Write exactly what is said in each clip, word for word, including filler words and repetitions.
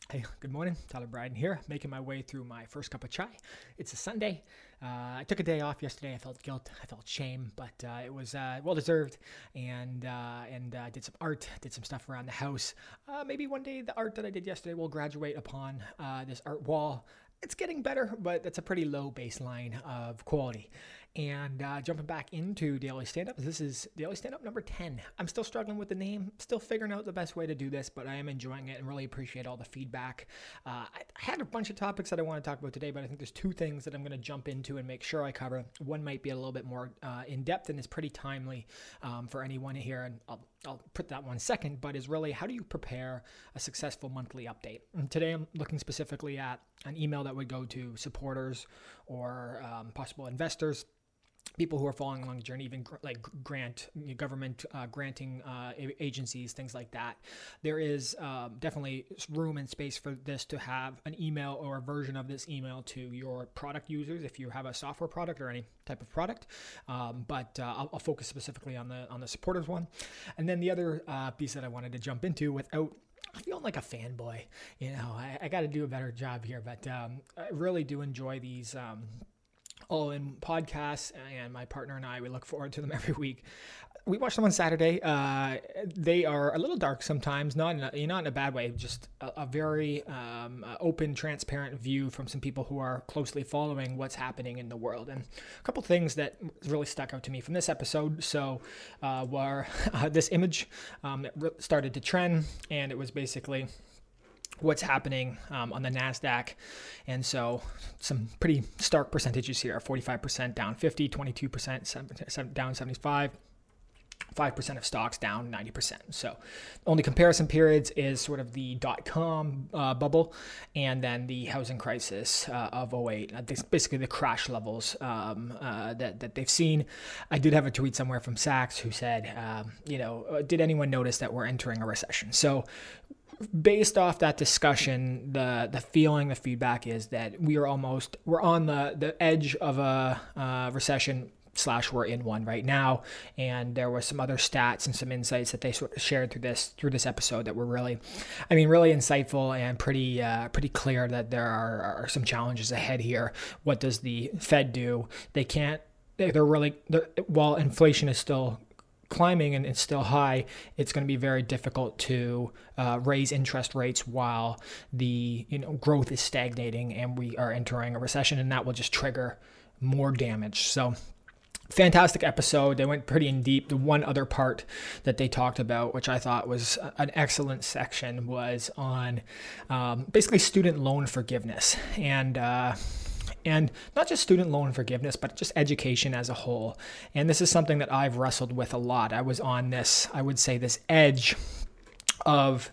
Hey, good morning. Tyler Bryden here, making my way through my first cup of chai. It's a Sunday. Uh, I took a day off yesterday. I felt guilt. I felt shame, but uh, it was uh, well deserved. And uh, and I uh, did some art, did some stuff around the house. Uh, maybe one day the art that I did yesterday will graduate upon uh, this art wall. It's getting better, but it's a pretty low baseline of quality. And uh, jumping back into Daily Stand-Up, this is Daily Stand-Up number ten. I'm still struggling with the name, still figuring out the best way to do this, but I am enjoying it and really appreciate all the feedback. Uh, I had a bunch of topics that I want to talk about today, but I think there's two things that I'm going to jump into and make sure I cover. One might be a little bit more uh, in-depth and is pretty timely um, for anyone here, and I'll, I'll put that one second, but is really how do you prepare a successful monthly update? And today I'm looking specifically at an email that would go to supporters or um, possible investors, people who are following along the journey, even gr- like grant government uh, granting uh, a- agencies, things like that. There is um, definitely room and space for this to have an email or a version of this email to your product users if you have a software product or any type of product. Um, but uh, I'll, I'll focus specifically on the on the supporters one. And then the other uh, piece that I wanted to jump into without feeling like a fanboy, you know, I, I got to do a better job here, but um, I really do enjoy these um, all in podcasts, and my partner and I, we look forward to them every week. We watch them on Saturday. Uh, they are a little dark sometimes, not in a, not in a bad way, just a, a very um, uh, open, transparent view from some people who are closely following what's happening in the world. And a couple things that really stuck out to me from this episode. So uh, were uh, this image um, that re- started to trend, and it was basically what's happening um, on the NASDAQ. And so some pretty stark percentages here, forty-five percent down fifty, twenty-two percent down seventy-five, five percent of stocks down ninety percent. So only comparison periods is sort of the dot-com uh, bubble and then the housing crisis uh, of oh eight. Uh, basically the crash levels um, uh, that, that they've seen. I did have a tweet somewhere from Sachs who said, um, you know, did anyone notice that we're entering a recession? So based off that discussion, the the feeling, the feedback is that we are almost, we're on the, the edge of a uh, recession slash we're in one right now. And there was some other stats and some insights that they sort of shared through this through this episode that were really, I mean, really insightful and pretty uh, pretty clear that there are, are some challenges ahead here. What does the Fed do? They can't, they're really, they're, while inflation is still climbing and it's still high, it's going to be very difficult to uh, raise interest rates while the you know growth is stagnating and we are entering a recession, and that will just trigger more damage. So fantastic episode. They went pretty in deep. The one other part that they talked about, which I thought was an excellent section, was on um, basically student loan forgiveness. And uh And not just student loan forgiveness, but just education as a whole. And this is something that I've wrestled with a lot. I was on this, I would say, this edge of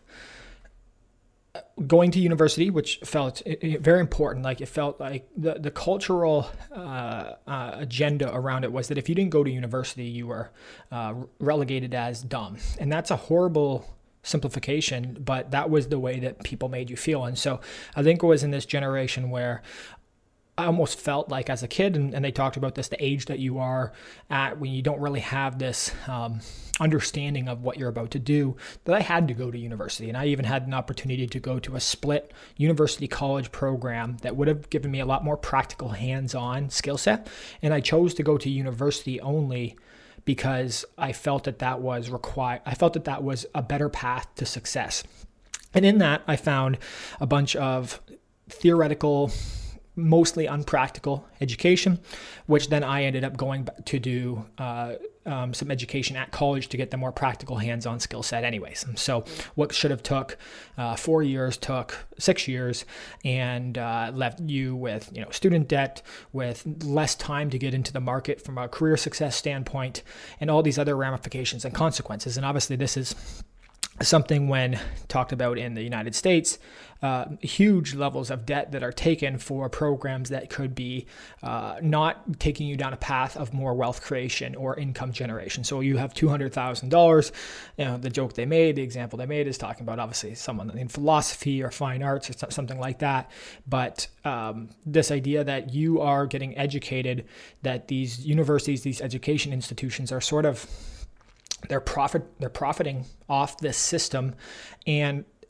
going to university, which felt very important. Like it felt like the, the cultural uh, uh, agenda around it was that if you didn't go to university, you were uh, relegated as dumb. And that's a horrible simplification, but that was the way that people made you feel. And so I think it was in this generation where I almost felt like as a kid, and, and they talked about this, the age that you are at when you don't really have this um, understanding of what you're about to do, that I had to go to university. And I even had an opportunity to go to a split university college program that would have given me a lot more practical hands-on skill set. And I chose to go to university only because I felt that that was required. I felt that that was a better path to success. And in that, I found a bunch of theoretical, mostly unpractical education, which then I ended up going to do uh, um, some education at college to get the more practical hands-on skill set anyways. And so what should have took uh, four years took six years and uh, left you with, you know, student debt, with less time to get into the market from a career success standpoint, and all these other ramifications and consequences. And obviously this is something when talked about in the United States, uh, huge levels of debt that are taken for programs that could be uh, not taking you down a path of more wealth creation or income generation. So you have two hundred thousand dollars, you know, the joke they made, the example they made is talking about obviously someone in philosophy or fine arts or something like that. But um, this idea that you are getting educated, that these universities, these education institutions are sort of, they're profit they're profiting off this system, and it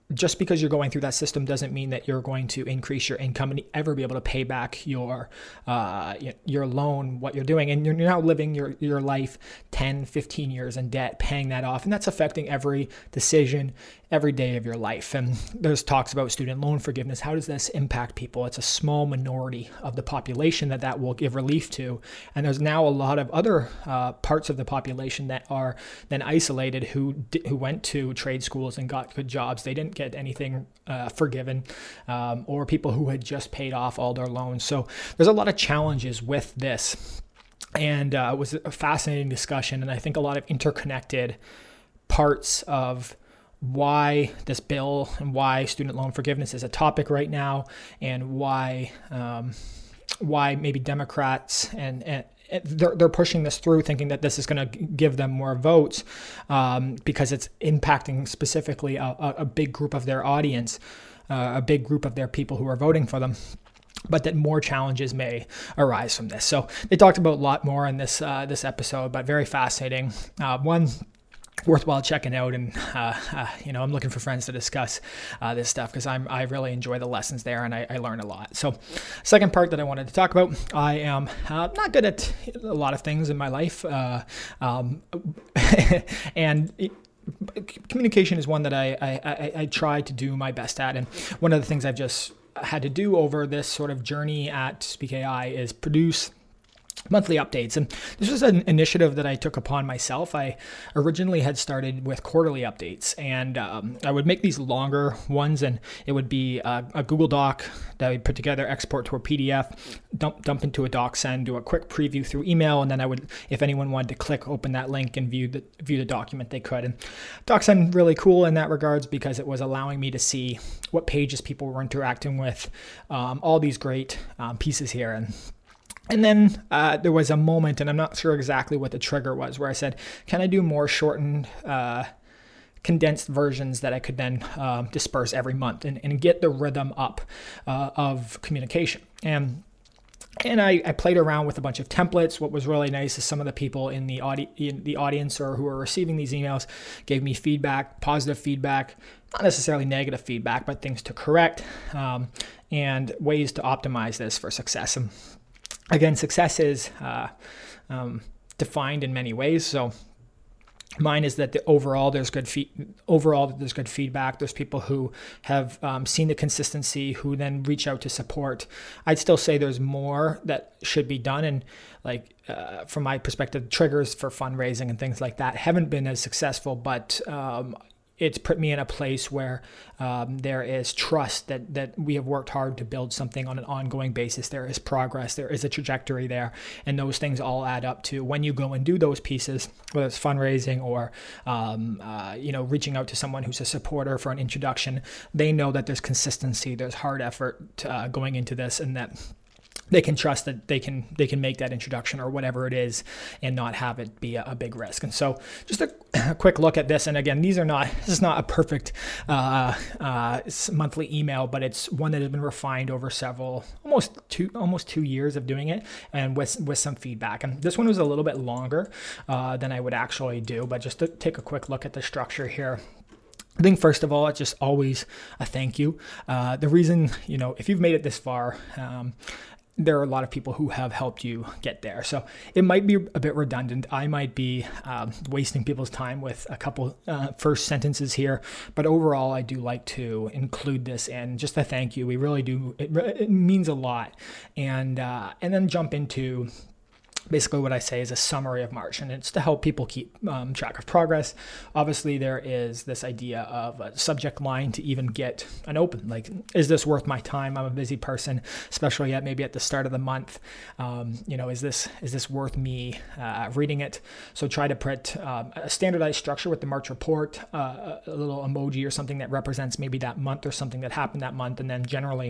just because you're going through that system doesn't mean that you're going to increase your income and ever be able to pay back your uh, your loan, what you're doing. And you're now living your, your life ten, fifteen years in debt, paying that off. And that's affecting every decision, every day of your life. And there's talks about student loan forgiveness. How does this impact people? It's a small minority of the population that that will give relief to. And there's now a lot of other uh, parts of the population that are then isolated who who went to trade schools and got good jobs. They didn't get anything uh, forgiven, um, or people who had just paid off all their loans. So there's a lot of challenges with this. And uh, it was a fascinating discussion. And I think a lot of interconnected parts of why this bill and why student loan forgiveness is a topic right now, and why um, why maybe Democrats and, and they're, they're pushing this through thinking that this is going to give them more votes um, because it's impacting specifically a, a big group of their audience, uh, a big group of their people who are voting for them, but that more challenges may arise from this. So they talked about a lot more in this uh, this episode, but very fascinating. Uh, one worthwhile checking out, and uh, uh, you know, I'm looking for friends to discuss uh, this stuff because I'm I really enjoy the lessons there, and I, I learn a lot. So, second part that I wanted to talk about, I am uh, not good at a lot of things in my life, uh, um, and. It, communication is one that I, I, I, I try to do my best at, and one of the things I've just had to do over this sort of journey at Speak A I is produce monthly updates. And this was an initiative that I took upon myself. I originally had started with quarterly updates, and um, I would make these longer ones, and it would be a, a Google Doc that I would put together, export to a P D F, dump dump into a DocSend, do a quick preview through email, and then I would, if anyone wanted to click, open that link and view the view the document, they could. And DocSend really cool in that regards because it was allowing me to see what pages people were interacting with, um, all these great um, pieces here. And And then uh, there was a moment, and I'm not sure exactly what the trigger was, where I said, can I do more shortened, uh, condensed versions that I could then uh, disperse every month and, and get the rhythm up uh, of communication? And and I, I played around with a bunch of templates. What was really nice is some of the people in the, audi- in the audience or who were receiving these emails gave me feedback, positive feedback, not necessarily negative feedback, but things to correct um, and ways to optimize this for success. And again, success is uh, um, defined in many ways. So mine is that the overall there's good fe- overall there's good feedback. There's people who have um, seen the consistency who then reach out to support. I'd still say there's more that should be done, and like uh, from my perspective, triggers for fundraising and things like that haven't been as successful, but um, it's put me in a place where um, there is trust that that we have worked hard to build something on an ongoing basis. There is progress, there is a trajectory there, and those things all add up to when you go and do those pieces, whether it's fundraising or um, uh, you know, reaching out to someone who's a supporter for an introduction. They know that there's consistency, there's hard effort uh, going into this, and that they can trust that they can they can make that introduction or whatever it is and not have it be a, a big risk. And so just a, a quick look at this. And again, these are not, this is not a perfect uh, uh, monthly email, but it's one that has been refined over several, almost two, almost two years of doing it, and with, with some feedback. And this one was a little bit longer uh, than I would actually do, but just to take a quick look at the structure here. I think first of all, it's just always a thank you. Uh, the reason, you know, if you've made it this far, um, there are a lot of people who have helped you get there. So it might be a bit redundant. I might be um, wasting people's time with a couple uh, first sentences here, but overall, I do like to include this in just a thank you. We really do. It, it means a lot. And, uh, and then jump into basically what I say is a summary of March, and it's to help people keep um, track of progress. Obviously, there is this idea of a subject line to even get an open, like, is this worth my time? I'm a busy person, especially at maybe at the start of the month. Um, you know, is this is this worth me uh, reading it? So try to put um, a standardized structure with the March report, uh, a little emoji or something that represents maybe that month or something that happened that month, and then generally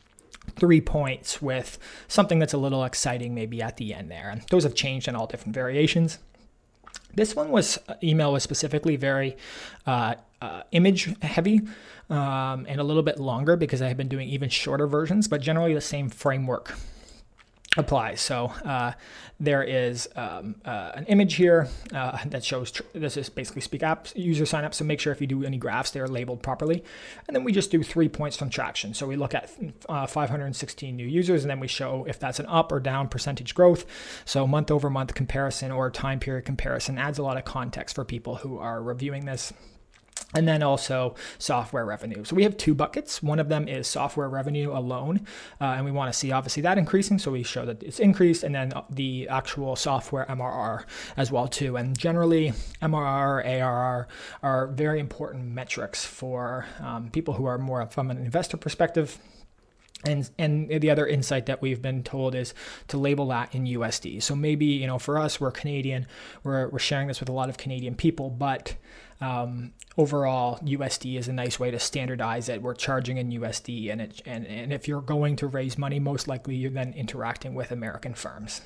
three points with something that's a little exciting maybe at the end there. And those have changed in all different variations. This one was, email was specifically very uh, uh, image heavy um, and a little bit longer because I have been doing even shorter versions, but generally the same framework. applies. So uh, there is um, uh, an image here uh, that shows tr- this is basically Speak Apps user signup. So make sure if you do any graphs, they're labeled properly. And then we just do three points from traction. So we look at uh, five hundred sixteen new users, and then we show if that's an up or down percentage growth. So month over month comparison or time period comparison adds a lot of context for people who are reviewing this. And then also software revenue. So we have two buckets. One of them is software revenue alone. Uh, and we want to see obviously that increasing. So we show that it's increased, and then the actual software M R R as well too. And generally M R R, A R R are very important metrics for um, people who are more from an investor perspective. And and the other insight that we've been told is to label that in U S D. So maybe, you know, for us, we're Canadian, we're, we're sharing this with a lot of Canadian people, but um, overall U S D is a nice way to standardize it. We're charging in U S D, and it and, and if you're going to raise money, most likely you're then interacting with American firms.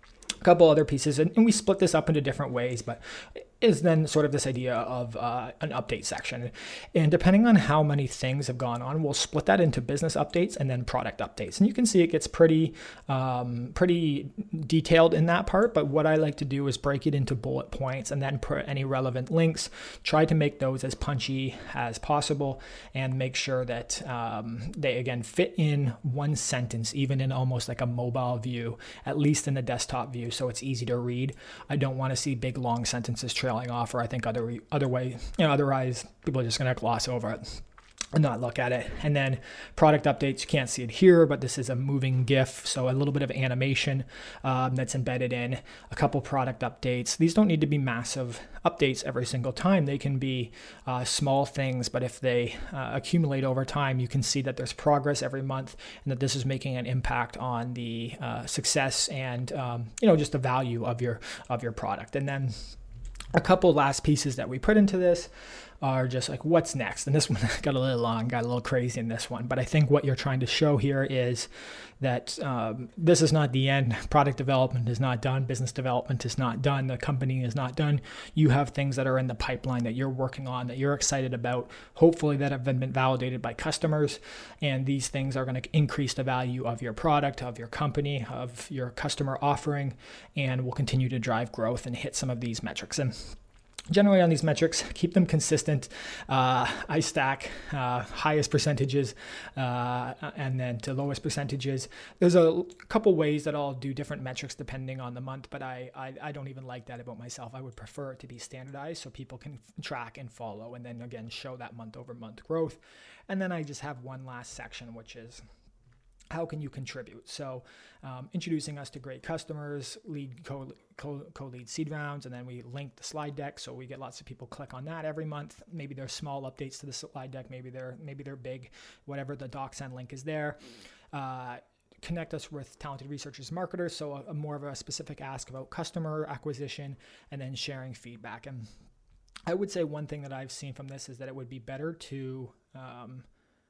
A couple other pieces, and, and we split this up into different ways, but is then sort of this idea of uh, an update section. And depending on how many things have gone on, we'll split that into business updates and then product updates. And you can see it gets pretty, um, pretty detailed in that part. But what I like to do is break it into bullet points and then put any relevant links, try to make those as punchy as possible, and make sure that um, they, again, fit in one sentence, even in almost like a mobile view, at least in the desktop view, so it's easy to read. I don't want to see big, long sentences trail off, or I think other other way, you know, otherwise people are just going to gloss over it and not look at it. And then product updates, you can't see it here, but this is a moving GIF, so a little bit of animation um, that's embedded in. A couple product updates. These don't need to be massive updates every single time. They can be uh, small things, but if they uh, accumulate over time, you can see that there's progress every month, and that this is making an impact on the uh, success and um, you know, just the value of your of your product. And then a couple last pieces that we put into this are just like, what's next? And this one got a little long, got a little crazy in this one. But I think what you're trying to show here is that um, this is not the end. Product development is not done. Business development is not done. The company is not done. You have things that are in the pipeline that you're working on, that you're excited about, hopefully that have been validated by customers. And these things are going to increase the value of your product, of your company, of your customer offering, and will continue to drive growth and hit some of these metrics. And generally on these metrics, keep them consistent. Uh, I stack uh, highest percentages uh, and then to lowest percentages. There's a couple ways that I'll do different metrics depending on the month, but I, I, I don't even like that about myself. I would prefer it to be standardized so people can track and follow, and then again, show that month over month growth. And then I just have one last section, which is how can you contribute? So um, introducing us to great customers, lead co, co, co-lead seed rounds, and then we link the slide deck. So we get lots of people click on that every month. Maybe there's small updates to the slide deck. Maybe they're, maybe they're big, whatever. The DocSend link is there. Uh, connect us with talented researchers, marketers. So a, a more of a specific ask about customer acquisition, and then sharing feedback. And I would say one thing that I've seen from this is that it would be better to, um,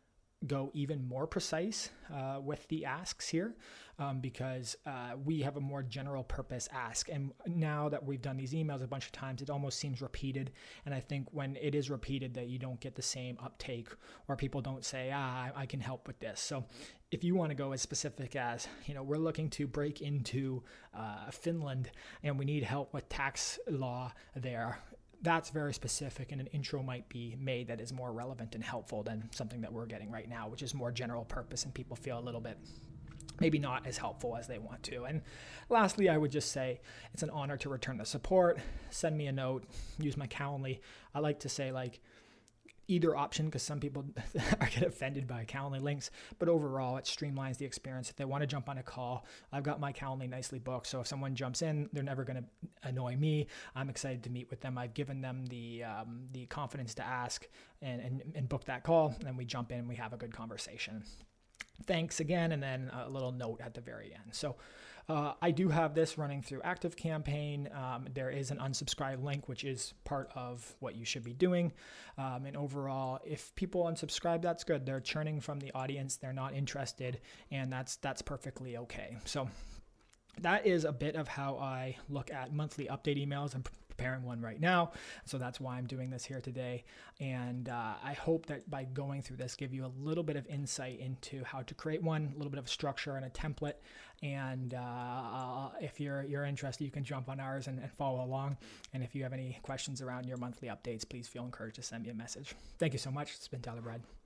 go even more precise uh, with the asks here um, because uh, we have a more general purpose ask. And now that we've done these emails a bunch of times, it almost seems repeated. And I think when it is repeated, that you don't get the same uptake, or people don't say, ah, I can help with this. So if you want to go as specific as, you know, we're looking to break into uh, Finland and we need help with tax law there, that's very specific, and an intro might be made that is more relevant and helpful than something that we're getting right now, which is more general purpose, and people feel a little bit maybe not as helpful as they want to. And lastly, I would just say it's an honor to return the support. Send me a note, use my Calendly. I like to say like either option, because some people are get offended by Calendly links, but overall it streamlines the experience. If they want to jump on a call, I've got my Calendly nicely booked, so if someone jumps in, they're never going to annoy me. I'm excited to meet with them. I've given them the um, the confidence to ask and, and, and book that call, and then we jump in and we have a good conversation. Thanks again, and then a little note at the very end. So Uh, I do have this running through ActiveCampaign. Um, there is an unsubscribe link, which is part of what you should be doing. Um, and overall, if people unsubscribe, that's good. They're churning from the audience. They're not interested, and that's that's perfectly okay. So that is a bit of how I look at monthly update emails. I'm preparing one right now. So that's why I'm doing this here today. And uh, I hope that by going through this, give you a little bit of insight into how to create one, a little bit of structure and a template. And uh, if you're you're interested, you can jump on ours and, and follow along. And if you have any questions around your monthly updates, please feel encouraged to send me a message. Thank you so much. It's been Tyler Bride.